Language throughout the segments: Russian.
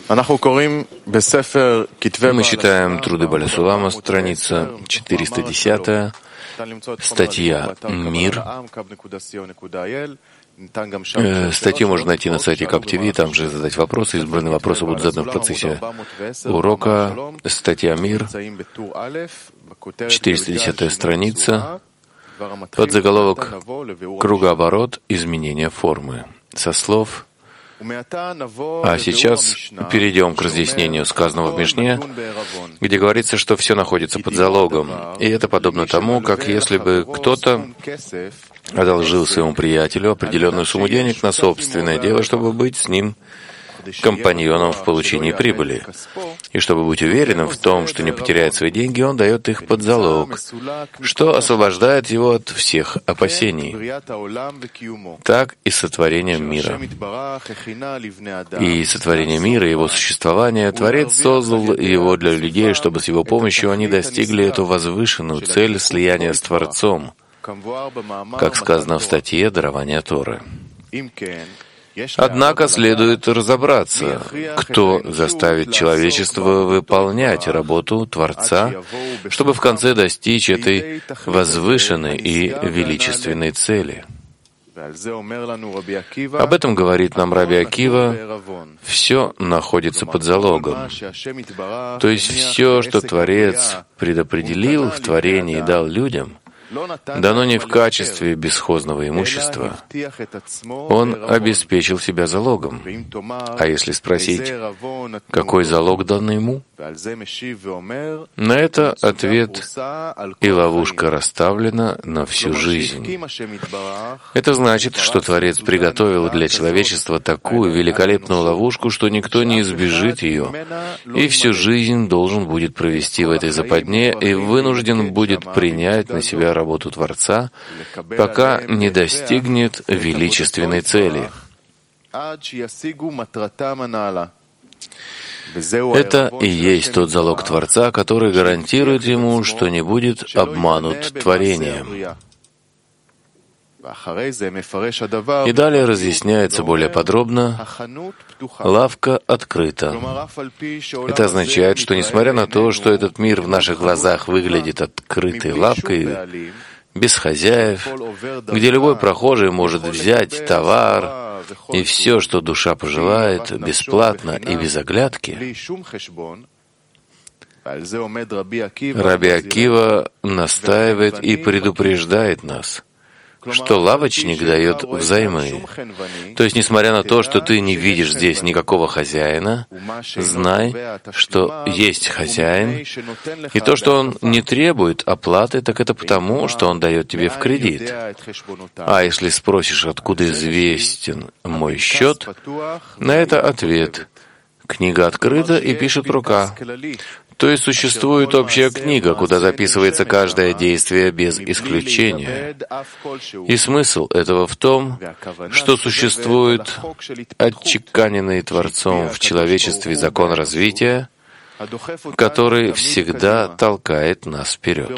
Мы читаем труды Баля Сулама, страница 410, статья «Мир». Статью можно найти на сайте КапТВ, там же задать вопросы. Избранные вопросы будут заданы в процессе урока. Статья «Мир», 410 страница, подзаголовок «Круговорот изменения формы», со слов «А сейчас перейдем к разъяснению сказанного в Мишне, где говорится, что все находится под залогом. И это подобно тому, как если бы кто-то одолжил своему приятелю определенную сумму денег на собственное дело, чтобы быть с ним компаньоном в получении прибыли. И чтобы быть уверенным в том, что не потеряет свои деньги, он дает их под залог, что освобождает его от всех опасений. Так и с сотворением мира. И сотворение мира, его существование, Творец создал его для людей, чтобы с его помощью они достигли эту возвышенную цель слияния с Творцом, как сказано в статье «Дарование Торы». Однако следует разобраться, кто заставит человечество выполнять работу Творца, чтобы в конце достичь этой возвышенной и величественной цели. Об этом говорит нам Раби Акива: все находится под залогом. То есть все, что Творец предопределил в творении и дал людям, дано не в качестве бесхозного имущества. Он обеспечил себя залогом. А если спросить, какой залог дан ему? На это ответ: и ловушка расставлена на всю жизнь. Это значит, что Творец приготовил для человечества такую великолепную ловушку, что никто не избежит ее, и всю жизнь должен будет провести в этой западне и вынужден будет принять на себя работу Творца, пока не достигнет величественной цели. Это и есть тот залог Творца, который гарантирует ему, что не будет обманут творением. И далее разъясняется более подробно: лавка открыта. Это означает, что несмотря на то, что этот мир в наших глазах выглядит открытой лавкой, без хозяев, где любой прохожий может взять товар и все, что душа пожелает, бесплатно и без оглядки, Раби Акива настаивает и предупреждает нас, что лавочник дает взаймы. То есть, несмотря на то, что ты не видишь здесь никакого хозяина, знай, что есть хозяин, и то, что он не требует оплаты, так это потому, что он дает тебе в кредит. А если спросишь, откуда известен мой счет, на это ответ: книга открыта и пишет рука. То есть существует общая книга, куда записывается каждое действие без исключения. И смысл этого в том, что существует отчеканенный Творцом в человечестве закон развития, который всегда толкает нас вперед.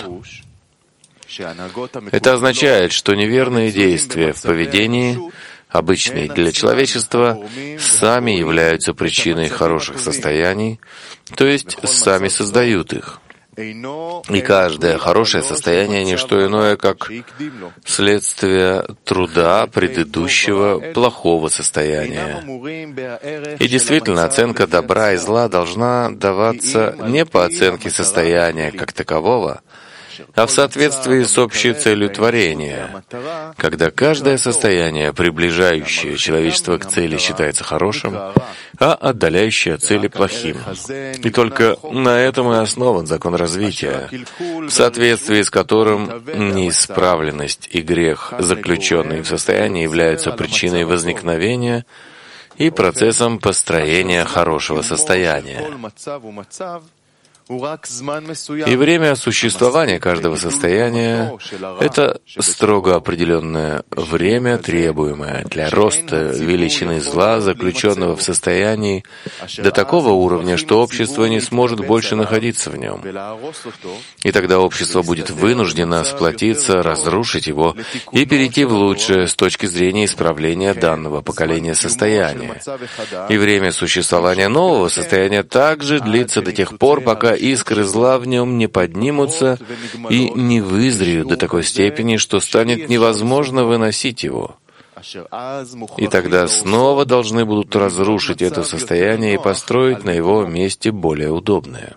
Это означает, что неверные действия в поведении, обычные для человечества, сами являются причиной хороших состояний, то есть сами создают их. И каждое хорошее состояние — не что иное, как следствие труда предыдущего плохого состояния. И действительно, оценка добра и зла должна даваться не по оценке состояния как такового, а в соответствии с общей целью творения, когда каждое состояние, приближающее человечество к цели, считается хорошим, а отдаляющее от цели плохим. И только на этом и основан закон развития, в соответствии с которым неисправленность и грех, заключенные в состоянии, являются причиной возникновения и процессом построения хорошего состояния. И время существования каждого состояния — это строго определенное время, требуемое для роста величины зла, заключенного в состоянии до такого уровня, что общество не сможет больше находиться в нем. И тогда общество будет вынуждено сплотиться, разрушить его и перейти в лучшее с точки зрения исправления данного поколения состояния. И время существования нового состояния также длится до тех пор, пока искры зла в нем не поднимутся и не вызреют до такой степени, что станет невозможно выносить его. И тогда снова должны будут разрушить это состояние и построить на его месте более удобное.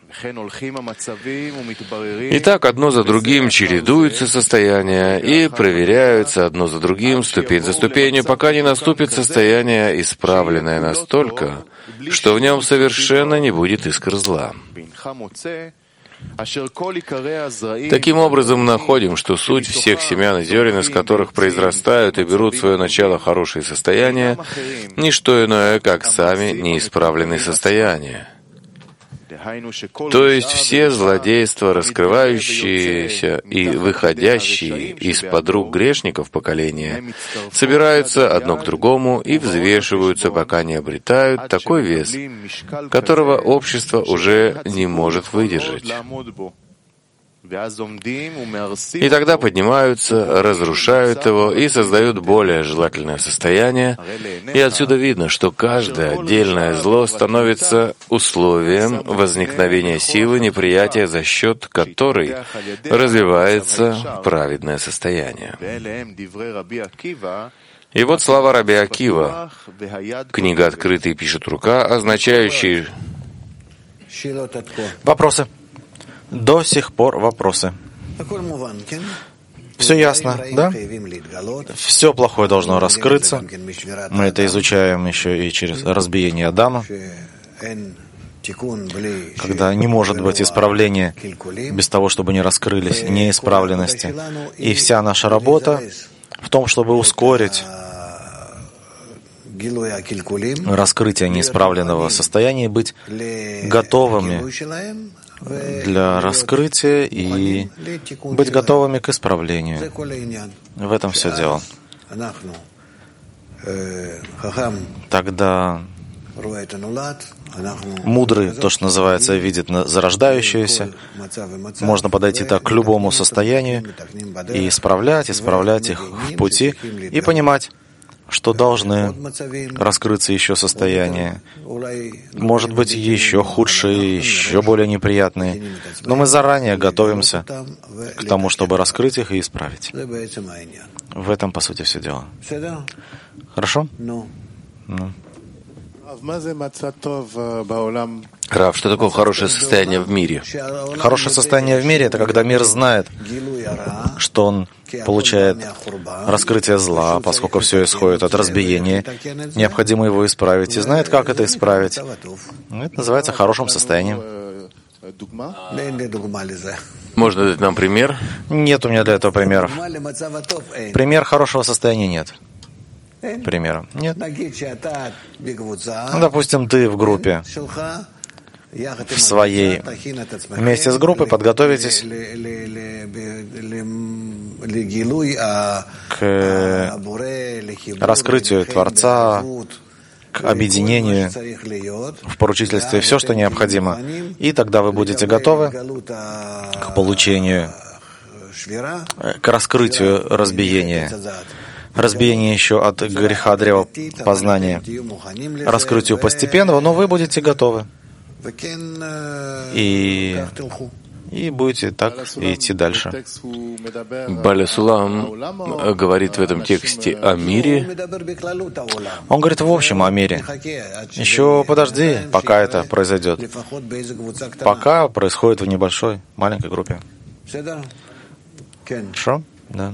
Итак, одно за другим чередуются состояния и проверяются одно за другим, ступень за ступенью, пока не наступит состояние, исправленное настолько, что в нем совершенно не будет искр зла. Таким образом, мы находим, что суть всех семян и зерен, из которых произрастают и берут свое начало хорошие состояния, не что иное, как сами неисправленные состояния. То есть все злодейства, раскрывающиеся и выходящие из-под рук грешников поколения, собираются одно к другому и взвешиваются, пока не обретают такой вес, которого общество уже не может выдержать. И тогда поднимаются, разрушают его и создают более желательное состояние. И отсюда видно, что каждое отдельное зло становится условием возникновения силы неприятия, за счет которой развивается праведное состояние. И вот слова Раби Акива, книга «Открытый» пишет рука, означающие... Вопросы. До сих пор вопросы. Все ясно, да? Все плохое должно раскрыться. Мы это изучаем еще и через разбиение Адама, когда не может быть исправления без того, чтобы не раскрылись неисправленности. И вся наша работа в том, чтобы ускорить раскрытие неисправленного состояния и быть готовыми для раскрытия и быть готовыми к исправлению. В этом все дело. Тогда мудрый, то, что называется, видит зарождающееся. Можно подойти так к любому состоянию и исправлять их в пути и понимать, что должны раскрыться еще состояния. Может быть, еще худшие, еще более неприятные. Но мы заранее готовимся к тому, чтобы раскрыть их и исправить. В этом, по сути, все дело. Хорошо? Ну. Рав, что такое хорошее состояние в мире? Хорошее состояние в мире — это когда мир знает, что он получает раскрытие зла, поскольку все исходит от разбиения, необходимо его исправить, и знает, как это исправить. Это называется хорошим состоянием. Можно дать нам пример? Нет у меня для этого примеров. Пример хорошего состояния нет. Примера нет. Ну, допустим, ты в группе, в своей, вместе с группой подготовитесь к раскрытию Творца, к объединению в поручительстве, все, что необходимо. И тогда вы будете готовы к получению, к раскрытию разбиения. Разбиение еще от греха древа познания, раскрытию постепенного, но вы будете готовы. И будете так идти дальше. Баля Сулам говорит в этом тексте о мире. Он говорит в общем о мире. Еще подожди, пока это произойдет. Пока происходит в небольшой, маленькой группе. Хорошо? Да.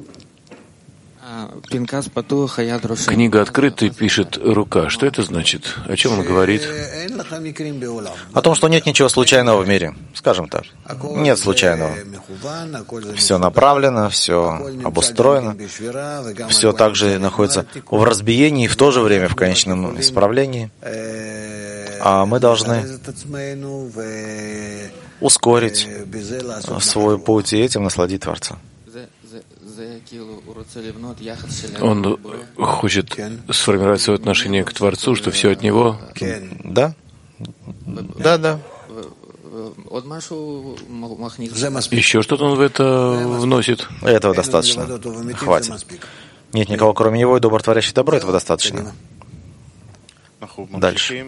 Книга «Открытый» пишет рука. Что это значит? О чем он говорит? О том, что нет ничего случайного в мире. Скажем так. Нет случайного. Все направлено, все обустроено. Все также находится в разбиении и в то же время в конечном исправлении. А мы должны ускорить свой путь и этим насладить Творца. Он хочет сформировать свое отношение к Творцу, что все от него. Да? Да. Еще что-то он в это вносит. Этого достаточно. Хватит. Нет никого, кроме него, и добр, творящий добро, этого достаточно. Дальше.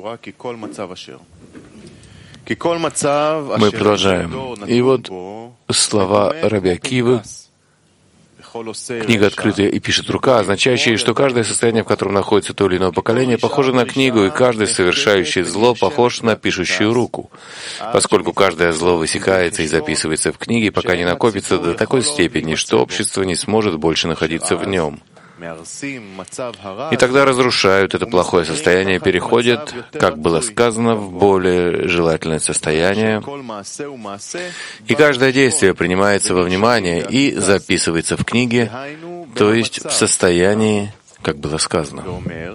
Мы продолжаем. И вот слова Раби Акивы, книга открытая и пишет рука, означающие, что каждое состояние, в котором находится то или иное поколение, похоже на книгу, и каждый совершающий зло похож на пишущую руку, поскольку каждое зло высекается и записывается в книге, пока не накопится до такой степени, что общество не сможет больше находиться в нем. И тогда разрушают это плохое состояние, переходят, как было сказано, в более желательное состояние, и каждое действие принимается во внимание и записывается в книге, то есть в состоянии, как было сказано.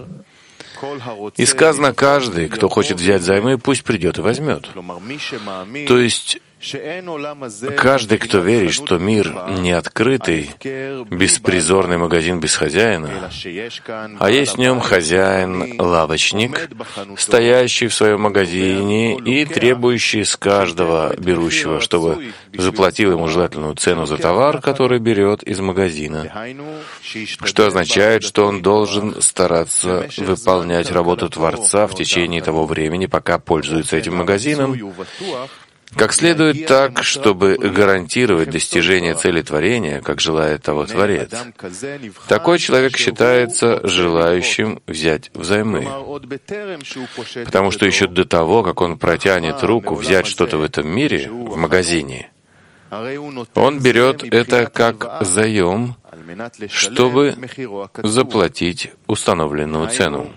И сказано, каждый, кто хочет взять займы, пусть придет и возьмет. То есть каждый, кто верит, что мир не открытый, беспризорный магазин без хозяина, а есть в нем хозяин-лавочник, стоящий в своем магазине и требующий с каждого берущего, чтобы заплатил ему желательную цену за товар, который берет из магазина, что означает, что он должен стараться выполнять работу Творца в течение того времени, пока пользуется этим магазином, как следует так, чтобы гарантировать достижение цели творения, как желает того Творец. Такой человек считается желающим взять взаймы, потому что еще до того, как он протянет руку взять что-то в этом мире, в магазине, он берет это как заем, чтобы заплатить установленную цену.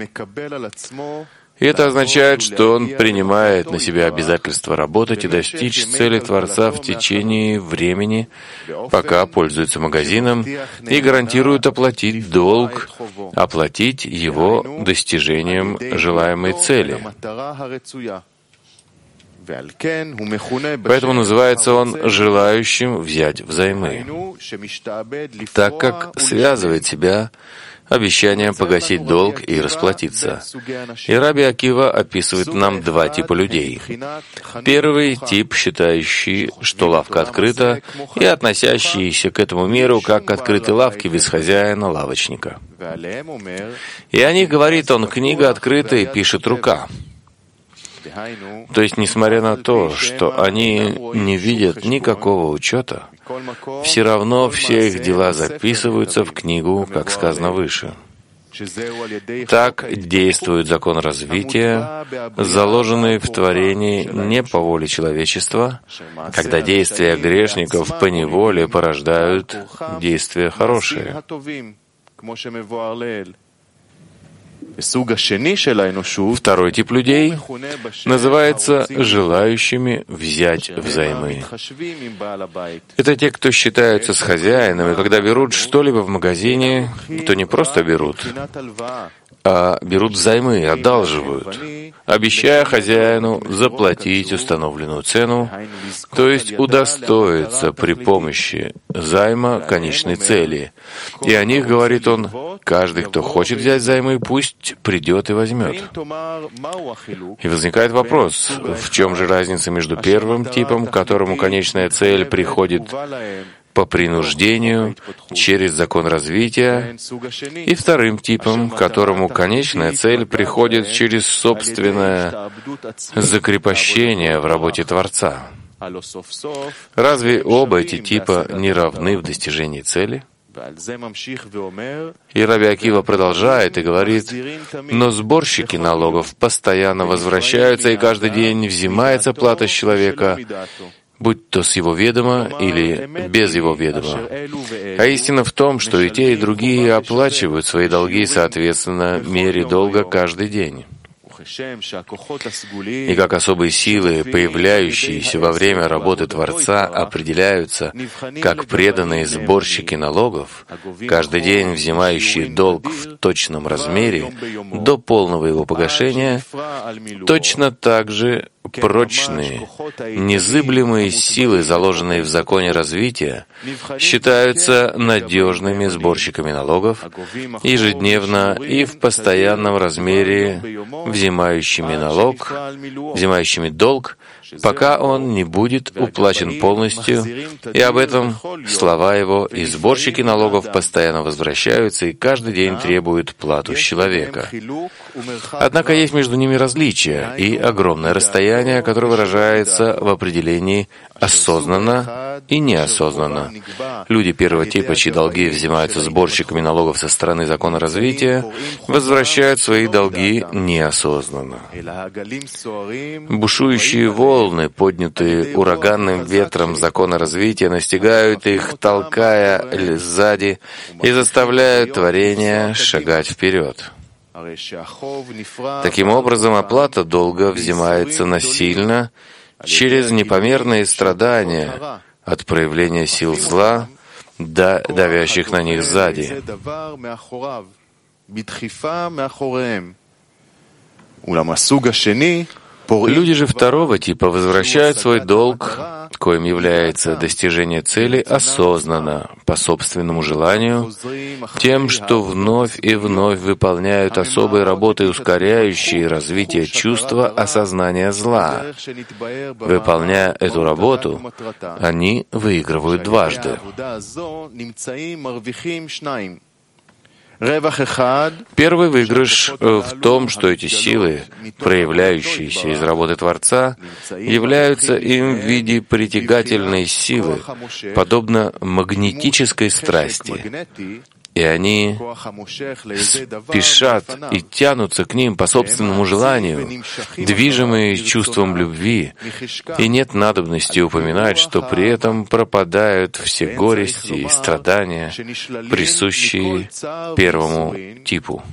И это означает, что он принимает на себя обязательство работать и достичь цели Творца в течение времени, пока пользуется магазином, и гарантирует оплатить долг, оплатить его достижением желаемой цели. Поэтому называется он желающим взять взаймы, так как связывает себя обещанием погасить долг и расплатиться. И Раби Акива описывает нам два типа людей. Первый тип, считающий, что лавка открыта, и относящийся к этому миру как к открытой лавке без хозяина, лавочника. И о них говорит он, книга открыта и пишет рука. То есть, несмотря на то, что они не видят никакого учета, все равно все их дела записываются в книгу, как сказано выше. Так действует закон развития, заложенный в творении не по воле человечества, когда действия грешников поневоле порождают действия хорошие. Второй тип людей называется желающими взять взаймы. Это те, кто считаются с хозяином, и когда берут что-либо в магазине, то не просто берут, а берут взаймы, одалживают, обещая хозяину заплатить установленную цену, то есть удостоиться при помощи займа конечной цели. И о них говорит он, каждый, кто хочет взять займы, пусть придет и возьмет. И возникает вопрос, в чем же разница между первым типом, к которому конечная цель приходит по принуждению через закон развития, и вторым типом, к которому конечная цель приходит через собственное закрепощение в работе Творца. Разве оба эти типа не равны в достижении цели? И Раби Акива продолжает и говорит, но сборщики налогов постоянно возвращаются, и каждый день взимается плата с человека, будь то с его ведома или без его ведома. А истина в том, что и те, и другие оплачивают свои долги соответственно мере долга каждый день. И как особые силы, появляющиеся во время работы Творца, определяются как преданные сборщики налогов, каждый день взимающие долг в точном размере до полного его погашения, точно так же прочные, незыблемые силы, заложенные в законе развития, считаются надежными сборщиками налогов, ежедневно и в постоянном размере взимающими долг, пока он не будет уплачен полностью, и об этом слова его, и сборщики налогов постоянно возвращаются и каждый день требуют плату с человека. Однако есть между ними различия и огромное расстояние, которое выражается в определении осознанно и неосознанно. Люди первого типа, чьи долги взимаются сборщиками налогов со стороны закона развития, возвращают свои долги неосознанно. Бушующие волны, поднятые ураганным ветром закона развития, настигают их, толкая сзади, и заставляют творение шагать вперед. Таким образом, оплата долга взимается насильно через непомерные страдания от проявления сил зла, давящих на них сзади. Люди же второго типа возвращают свой долг, коим является достижение цели, осознанно, по собственному желанию, тем, что вновь и вновь выполняют особые работы, ускоряющие развитие чувства осознания зла. Выполняя эту работу, они выигрывают дважды. Первый выигрыш в том, что эти силы, проявляющиеся из работы Творца, являются им в виде притягательной силы, подобно магнетической страсти, и они спешат и тянутся к ним по собственному желанию, движимые чувством любви, и нет надобности упоминать, что при этом пропадают все горести и страдания, присущие первому типу.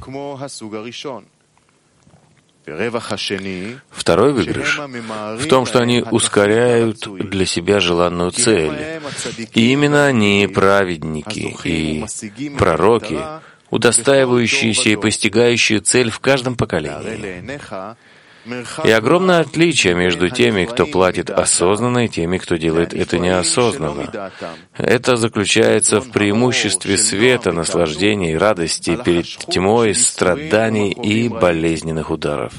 Второй выигрыш в том, что они ускоряют для себя желанную цель. И именно они, праведники и пророки, удостаивающиеся и постигающие цель в каждом поколении. И огромное отличие между теми, кто платит осознанно, и теми, кто делает это неосознанно. Это заключается в преимуществе света, наслаждения и радости перед тьмой, страданий и болезненных ударов.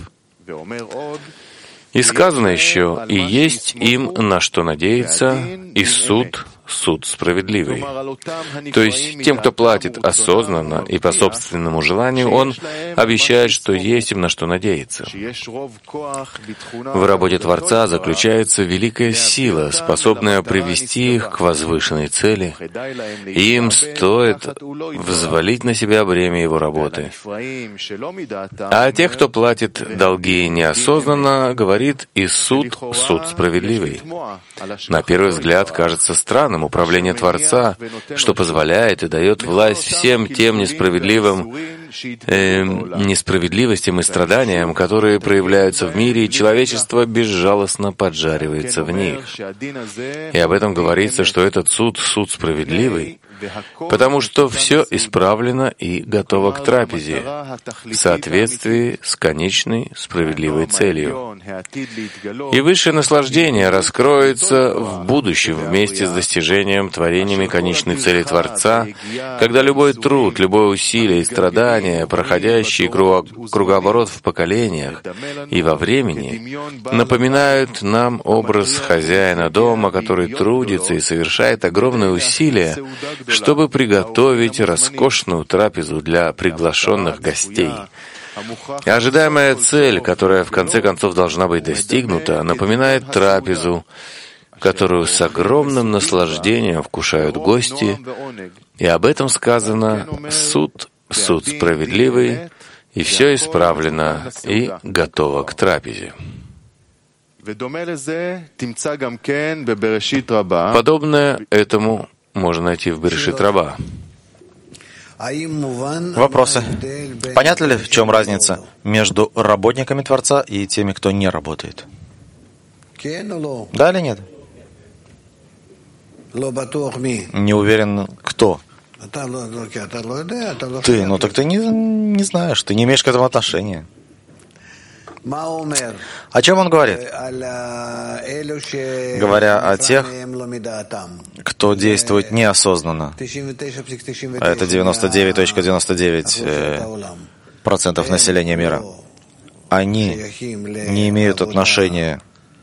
И сказано еще, и есть им на что надеяться, и суд справедливый. То есть тем, кто платит осознанно и по собственному желанию, он обещает, что есть им на что надеяться. В работе Творца заключается великая сила, способная привести их к возвышенной цели, и им стоит взвалить на себя бремя его работы. А тех, кто платит долги неосознанно, говорит, и суд справедливый. На первый взгляд кажется странным управление Творца, что позволяет и дает власть всем тем несправедливостям и страданиям, которые проявляются в мире, и человечество безжалостно поджаривается в них. И об этом говорится, что этот суд справедливый, потому что все исправлено и готово к трапезе в соответствии с конечной справедливой целью. И высшее наслаждение раскроется в будущем вместе с достижением творениями конечной цели Творца, когда любой труд, любое усилие и страдания, проходящие кругооборот в поколениях и во времени, напоминают нам образ хозяина дома, который трудится и совершает огромные усилия, чтобы приготовить роскошную трапезу для приглашенных гостей. И ожидаемая цель, которая в конце концов должна быть достигнута, напоминает трапезу, которую с огромным наслаждением вкушают гости, и об этом сказано «суд справедливый, и все исправлено и готово к трапезе». Подобное этому можно найти в Берешит Раба. Вопросы. Понятно ли, в чем разница между работниками Творца и теми, кто не работает? Да или нет? Не уверен, кто? Ты, ну так ты не знаешь, ты не имеешь к этому отношения. О чем он говорит? Говоря о тех, кто действует неосознанно. А это 99.99% населения мира. Они не имеют отношения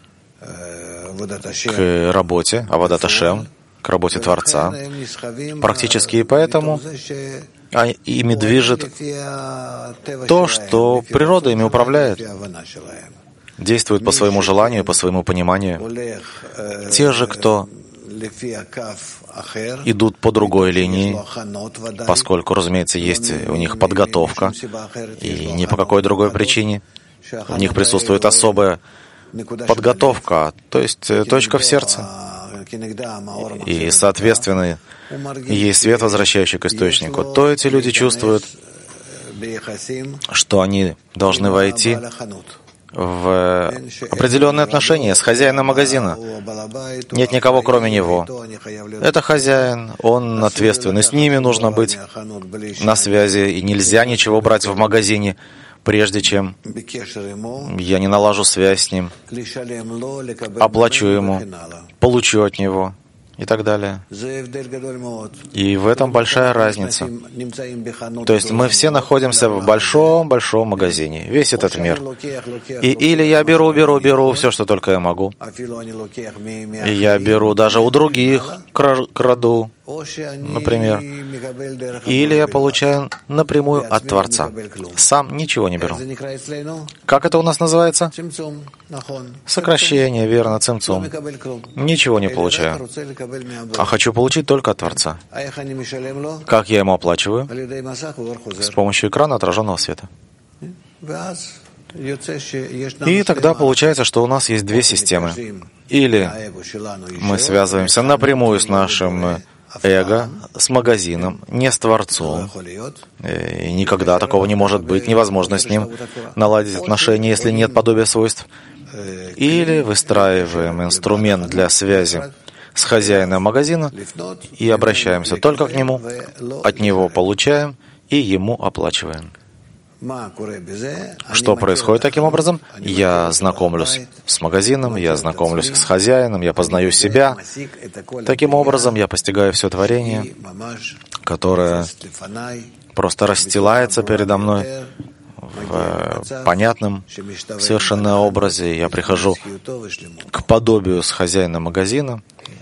к работе Авадат Ашем, к работе Творца. Практически и поэтому ими движет то, что природа ими управляет. Действуют по своему желанию, по своему пониманию. Те же, кто идут по другой линии, поскольку, разумеется, есть у них подготовка, и ни по какой другой причине. У них присутствует особая подготовка, то есть точка в сердце. И, соответственно, есть свет, возвращающий к источнику. То эти люди чувствуют, что они должны войти в определенные отношения с хозяином магазина. Нет никого, кроме него. Это хозяин, он ответственный. С ними нужно быть на связи, и нельзя ничего брать в магазине, прежде чем я не налажу связь с ним, оплачу ему, получу от него и так далее. И в этом большая разница. То есть мы все находимся в большом-большом магазине, весь этот мир. И или я беру все, что только я могу. И я беру даже у других, краду, например. Или я получаю напрямую от Творца. Сам ничего не беру. Как это у нас называется? Сокращение, верно, цимцум. Ничего не получаю. А хочу получить только от Творца. Как я ему оплачиваю? С помощью экрана отраженного света. И тогда получается, что у нас есть две системы. Или мы связываемся напрямую с нашим эго, с магазином, не с Творцом. И никогда такого не может быть, невозможно с ним наладить отношения, если нет подобия свойств. Или выстраиваем инструмент для связи с хозяином магазина и обращаемся только к нему, от него получаем и ему оплачиваем. Что происходит таким образом? Я знакомлюсь с магазином, я знакомлюсь с хозяином, я познаю себя. Таким образом, я постигаю все творение, которое просто расстилается передо мной в понятном совершенно образе. Я прихожу к подобию с хозяином магазина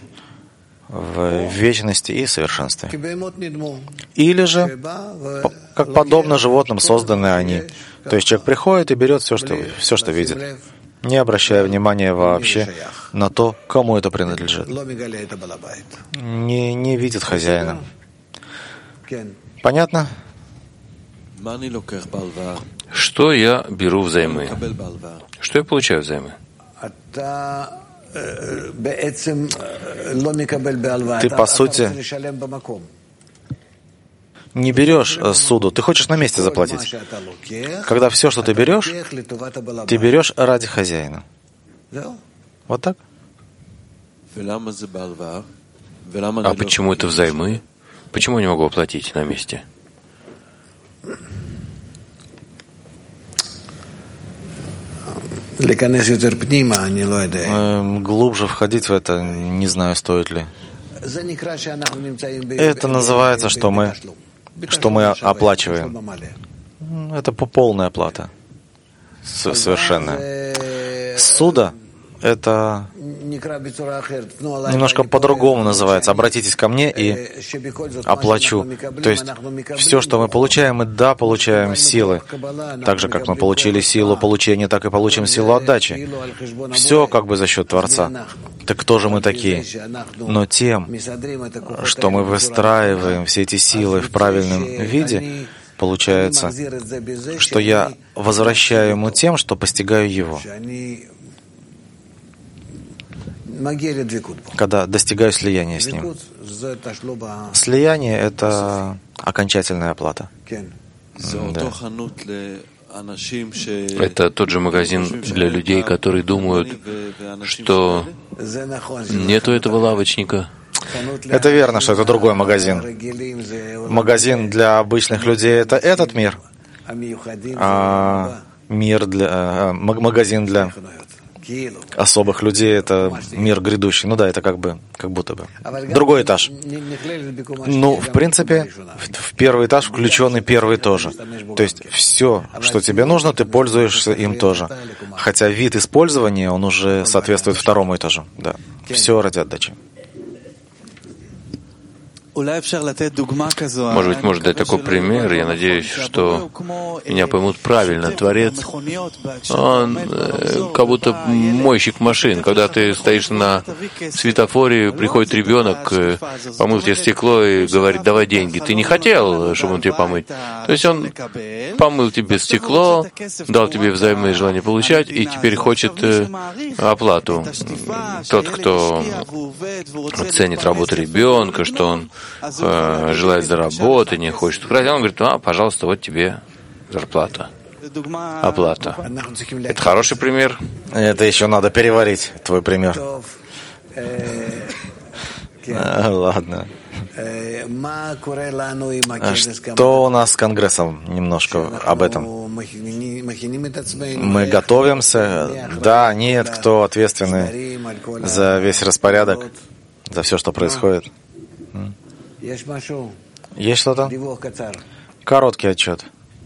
в вечности и совершенстве. Или же, как подобно животным, созданы они. То есть человек приходит и берет все, что видит, не обращая внимания вообще на то, кому это принадлежит. Не видит хозяина. Понятно? Что я беру взаймы? Что я получаю взаймы? Ты, по сути, не берешь суду, ты хочешь на месте заплатить. Когда все, что ты берешь ради хозяина. Вот так? А почему это взаймы? Почему я не могу оплатить на месте? Глубже входить в это, не знаю, стоит ли. Это называется, что мы оплачиваем. Это полная оплата. Совершенная. Суда — это немножко по-другому называется. Обратитесь ко мне и оплачу. То есть все, что мы получаем, мы получаем силы. Так же, как мы получили силу получения, так и получим силу отдачи. Все как бы за счет Творца. Так кто же мы такие? Но тем, что мы выстраиваем все эти силы в правильном виде, получается, что я возвращаю ему тем, что постигаю его. когда достигаю слияния с ним. Слияние — это окончательная оплата. Да. Это тот же магазин для людей, которые думают, что нету этого лавочника. Это верно, что это другой магазин. Магазин для обычных людей — это этот мир, а магазин для особых людей — это мир грядущий. Ну да, это как будто бы другой этаж. Ну, в принципе, в первый этаж включен и первый тоже. То есть все, что тебе нужно, ты пользуешься им тоже. Хотя вид использования, он уже соответствует второму этажу. Да. Все ради отдачи. Может быть, можно дать такой пример. Я надеюсь, что меня поймут правильно. Творец, он как будто мойщик машин. Когда ты стоишь на светофоре, приходит ребенок, помыл тебе стекло и говорит: давай деньги. Ты не хотел, чтобы он тебе помыть. То есть он помыл тебе стекло, дал тебе взаимное желание получать, и теперь хочет оплату. Тот, кто ценит работу ребенка, что он желает заработать, не хочет украсть, он говорит: пожалуйста, вот тебе зарплата, оплата. Это хороший пример. Это еще надо переварить, твой пример. Ладно. Что у нас с Конгрессом? Немножко об этом. Мы готовимся. Да, нет, кто ответственный за весь распорядок, за все, что происходит? Есть что-то? Короткий отчет.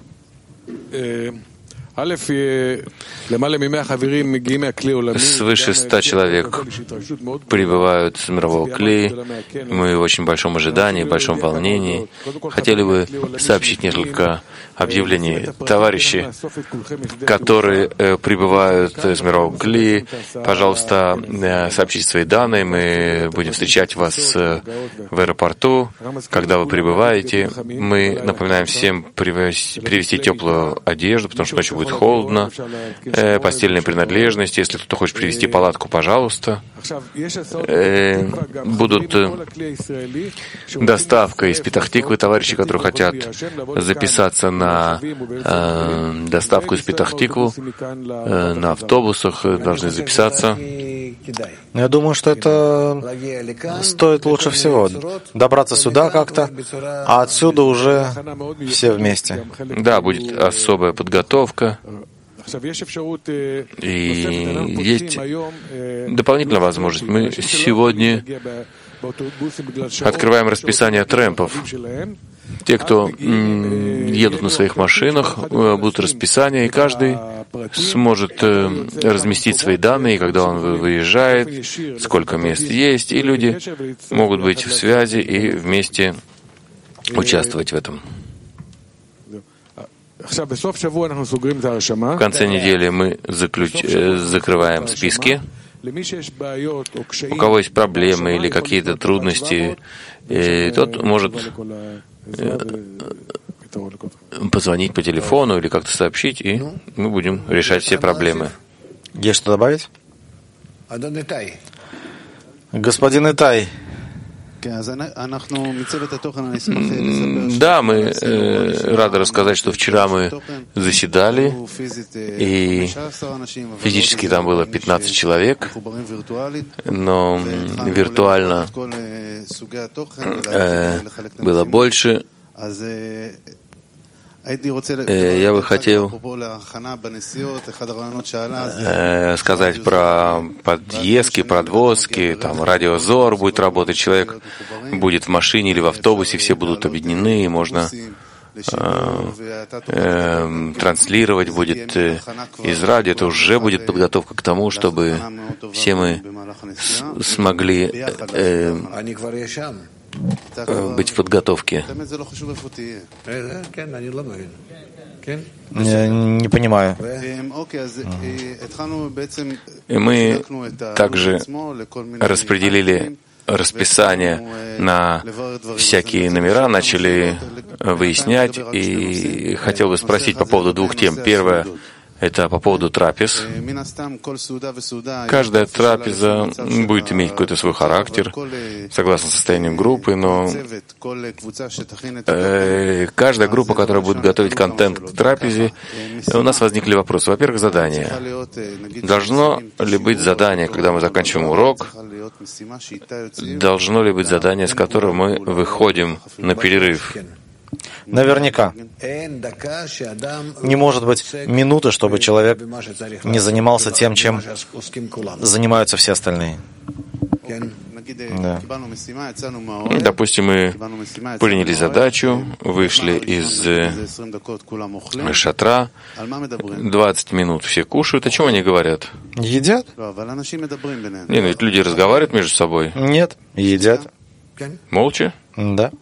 Свыше 100 человек прибывают с мирового клея. Мы в очень большом ожидании, большом волнении. Хотели бы сообщить несколько объявлений. Товарищи, которые прибывают с мирового клея, пожалуйста, сообщите свои данные. Мы будем встречать вас в аэропорту, когда вы прибываете. Мы напоминаем всем привезти теплую одежду, потому что ночью будет холодно, постельные принадлежности. Если кто-то хочет привезти палатку, пожалуйста. Будут доставка из Петах-Тиквы. Товарищи, которые хотят записаться на доставку из Петах-Тиквы, на автобусах должны записаться. Я думаю, что это стоит лучше всего. Добраться сюда как-то, а отсюда уже все вместе. Да, будет особая подготовка. И есть дополнительная возможность. Мы сегодня открываем расписание трэмпов. Те, кто едут на своих машинах, будут расписания, и каждый сможет разместить свои данные, когда он выезжает, сколько мест есть, и люди могут быть в связи и вместе участвовать в этом. В конце недели мы закрываем списки. У кого есть проблемы или какие-то трудности, тот может позвонить по телефону или как-то сообщить, и мы будем решать все проблемы. Есть что добавить? Господин Итай. Да, мы рады рассказать, что вчера мы заседали, и физически там было 15 человек, но виртуально было больше. Я бы хотел сказать про подъездки, продвозки, там радиозор будет работать, человек будет в машине или в автобусе, все будут объединены, и можно транслировать будет из радио. Это уже будет подготовка к тому, чтобы все мы смогли быть в подготовке. Я не понимаю. И мы также распределили расписание на всякие номера, начали выяснять, и хотел бы спросить по поводу двух тем. Первое — Это по поводу трапез. Каждая трапеза будет иметь какой-то свой характер, согласно состоянию группы, но каждая группа, которая будет готовить контент к трапезе, у нас возникли вопросы. Во-первых, задание. Должно ли быть задание, когда мы заканчиваем урок? Должно ли быть задание, с которого мы выходим на перерыв? Наверняка. Не может быть минуты, чтобы человек не занимался тем, чем занимаются все остальные. Да. Допустим, мы приняли задачу, вышли из шатра, 20 минут все кушают. О чем они говорят? Едят? Не, ну ведь люди разговаривают между собой. Нет, едят. Молча? Да.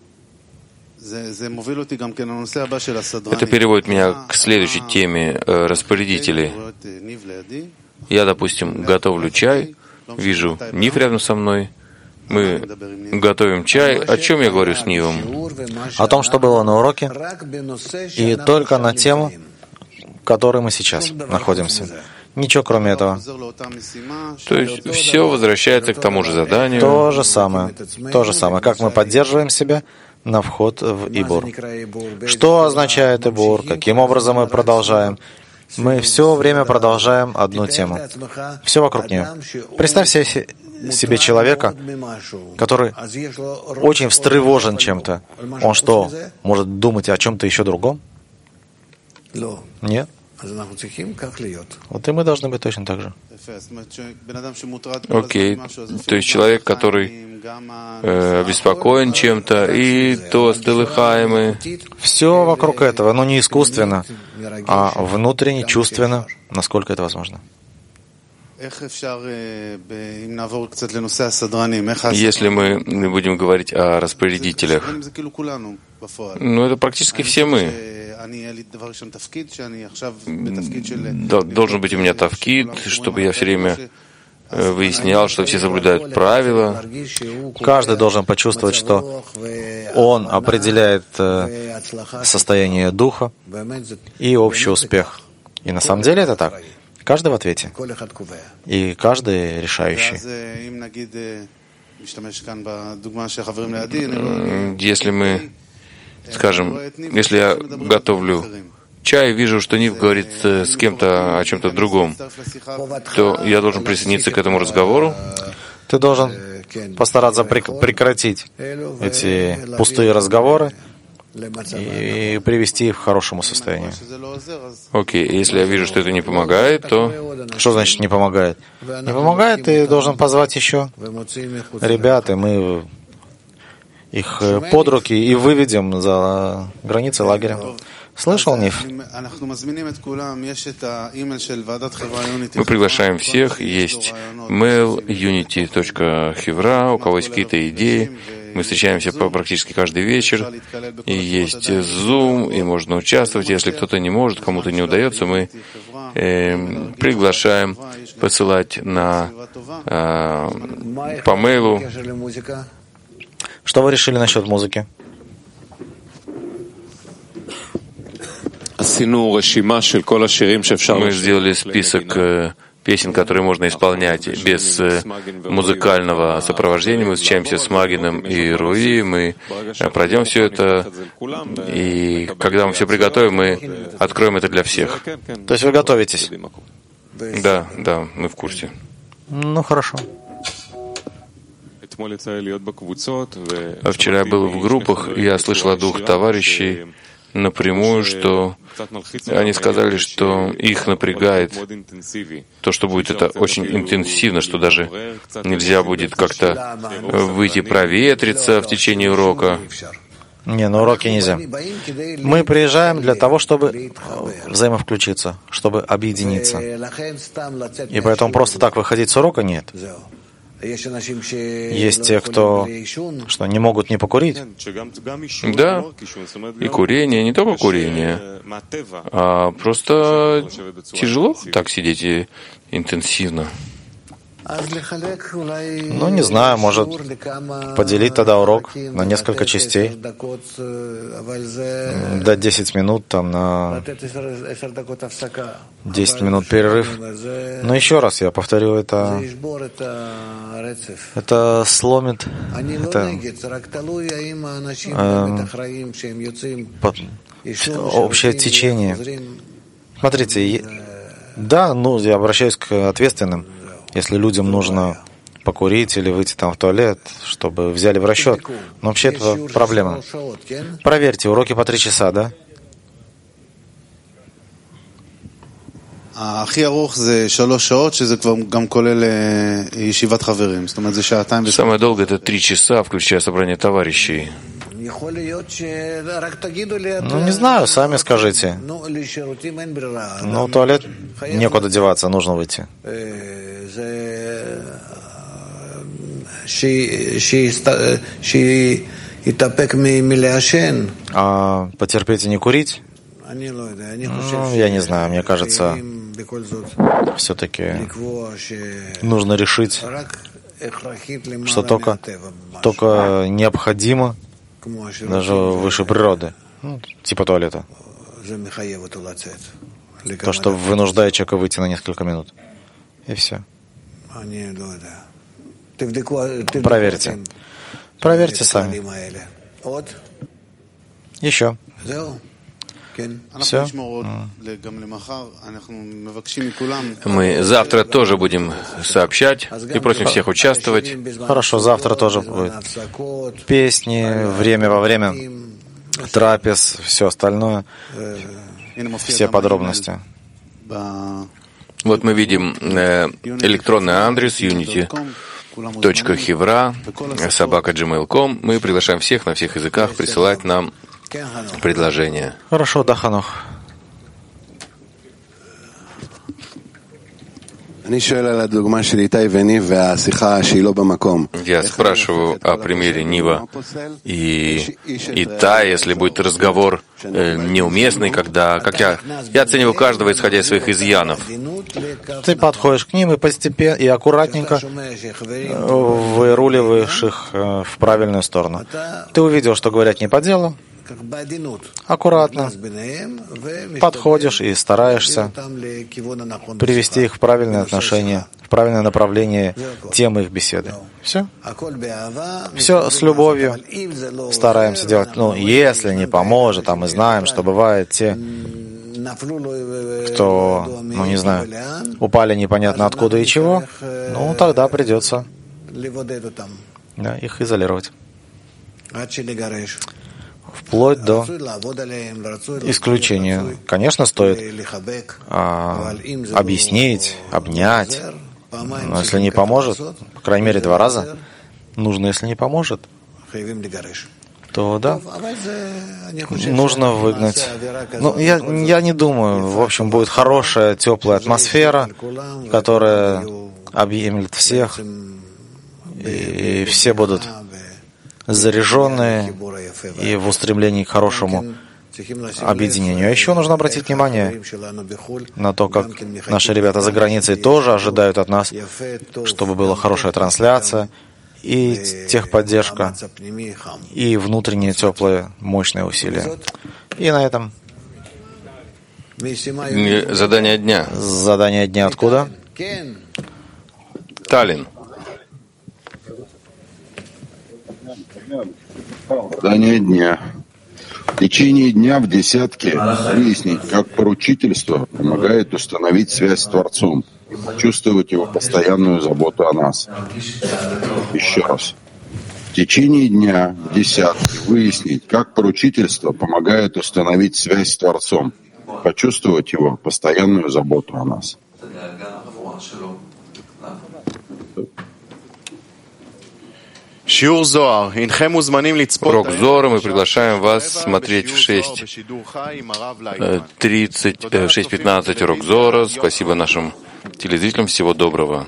Это переводит меня к следующей теме распорядителей. Я, допустим, готовлю чай, вижу Нив рядом со мной, мы готовим чай. О чем я говорю с Нивом? О том, что было на уроке, и только на тему, в которой мы сейчас находимся. Ничего кроме этого. То есть все возвращается к тому же заданию. То же самое, как мы поддерживаем себя на вход в Ибур. Что означает Ибур? Каким образом мы продолжаем? Мы все время продолжаем одну тему. Все вокруг нее. Представь себе человека, который очень встревожен чем-то. Он что, может думать о чем-то еще другом? Нет. Вот и мы должны быть точно так же. Окей. То есть человек, который обеспокоен чем-то, и тост, и лыхаемый. Все вокруг этого, но не искусственно, а внутренне, чувственно, насколько это возможно. Если мы будем говорить о распорядителях, ну, это практически все мы. Должен быть у меня тавкид, чтобы я все время выяснял, что все соблюдают правила. Каждый должен почувствовать, что он определяет состояние духа и общий успех. И на самом деле это так. Каждый в ответе. И каждый решающий. Если мы, скажем, если я готовлю чай, вижу, что Нив говорит с кем-то о чем-то другом, то я должен присоединиться к этому разговору. Ты должен постараться прекратить эти пустые разговоры и привести их к хорошему состоянию. Окей, если я вижу, что это не помогает, то... Что значит не помогает? Не помогает, ты должен позвать еще ребят, и мы их под руки и выведем за границы лагеря. Слышал, Нив? Мы приглашаем всех. Есть mail unity.hevra, у кого есть какие-то идеи. Мы встречаемся практически каждый вечер. И есть Zoom, и можно участвовать. Если кто-то не может, кому-то не удается, мы приглашаем посылать по мейлу. Что вы решили насчет музыки? Мы сделали список песен, которые можно исполнять без музыкального сопровождения. Мы встречаемся с Магином и Руи, мы пройдем все это, и когда мы все приготовим, мы откроем это для всех. То есть вы готовитесь? Да, мы в курсе. Ну, хорошо. Вчера я был в группах, и я слышал от двух товарищей напрямую, что они сказали, что их напрягает то, что будет это очень интенсивно, что даже нельзя будет как-то выйти проветриться в течение урока. Не, на уроке нельзя. Мы приезжаем для того, чтобы взаимовключиться, чтобы объединиться. И поэтому просто так выходить с урока нет. Есть те, кто что не могут не покурить. Да, и курение, не только курение, а просто тяжело так сидеть интенсивно. Ну, не знаю, может поделить тогда урок на несколько частей, дать 10 минут там на 10 минут перерыв. Но еще раз я повторю, это сломит, общее течение. Смотрите, да, ну, я обращаюсь к ответственным. Если людям нужно покурить или выйти там в туалет, чтобы взяли в расчет. Но вообще это проблема. Проверьте, уроки по 3 часа, да? Самое долгое — это 3 часа, включая собрание товарищей. Ну, не знаю, сами скажите. Ну, в туалет некуда деваться, нужно выйти. А потерпеть и не курить? Ну, я не знаю, мне кажется, все-таки нужно решить, что только необходимо, даже выше природы, ну, типа туалета. То, что вынуждает человека выйти на несколько минут. И все. Проверьте. Проверьте сами. Еще. Все. Мы завтра тоже будем сообщать и просим всех участвовать. Хорошо, завтра тоже будет. Песни, время во время, трапез, все остальное, все подробности. Вот мы видим электронный адрес unity.hevra@gmail.com. Мы приглашаем всех на всех языках присылать нам предложения. Хорошо, да, Ханух. Я спрашиваю о примере Нива и Итай, если будет разговор неуместный, когда, как я оцениваю каждого, исходя из своих изъянов. Ты подходишь к ним и постепенно, и аккуратненько выруливаешь их в правильную сторону. Ты увидел, что говорят не по делу, аккуратно подходишь и стараешься привести их в правильное отношение, в правильное направление темы их беседы. Все. Все с любовью стараемся делать. Ну, если не поможет, а мы знаем, что бывает те, кто, ну не знаю, упали непонятно откуда и чего, ну тогда придется, да, их изолировать. Вплоть до исключения. Конечно, стоит объяснить, обнять, но если не поможет, по крайней мере 2 раза, нужно, если не поможет, то да, нужно выгнать. Ну, я не думаю, в общем, будет хорошая, теплая атмосфера, которая объемлет всех, и все будут заряженные и в устремлении к хорошему объединению. А еще нужно обратить внимание на то, как наши ребята за границей тоже ожидают от нас, чтобы была хорошая трансляция и техподдержка, и внутренние теплые, мощные усилия. И на этом задание дня. Задание дня откуда? Таллин. Задание дня. В течение дня в десятке выяснить, как поручительство помогает установить связь с Творцом, чувствовать его постоянную заботу о нас. Еще раз. В течение дня в десятке выяснить, как поручительство помогает установить связь с Творцом, почувствовать его постоянную заботу о нас. Урок Зора. Мы приглашаем вас смотреть в 6:15 урок Зора. Спасибо нашим телезрителям всего доброго.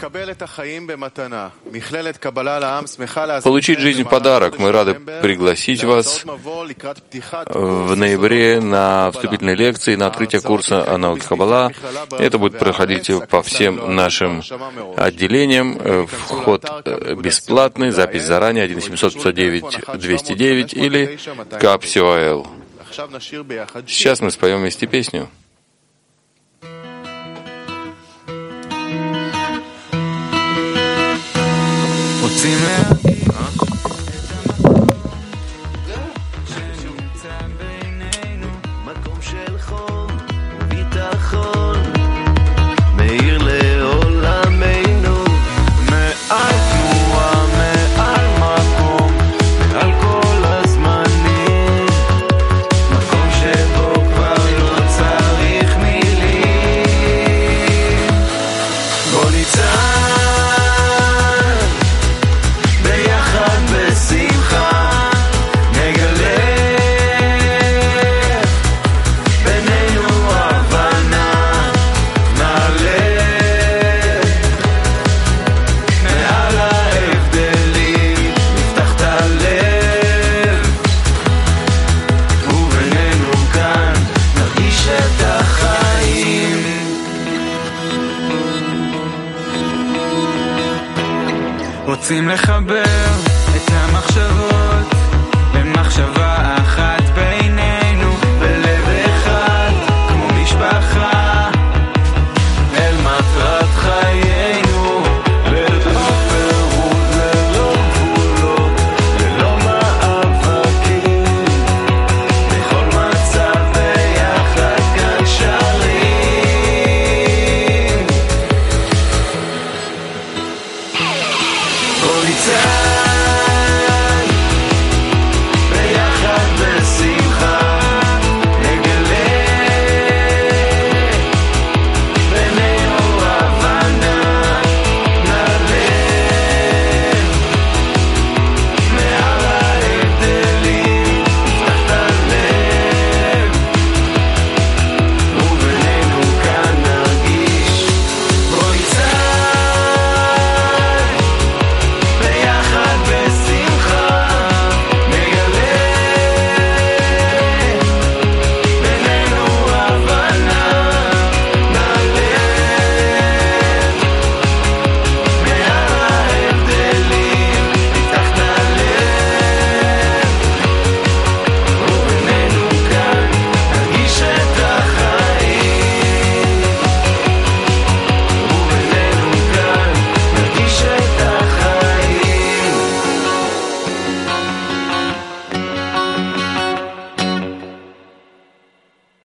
Получить жизнь в подарок. Мы рады пригласить вас в ноябре на вступительные лекции, на открытие курса о науке Каббала. Это будет проходить по всем нашим отделениям. Вход бесплатный, запись заранее 1-700-509-209 или КАП-СИОЛ. Сейчас мы споем вместе песню. רוצים לחבר את המחשבות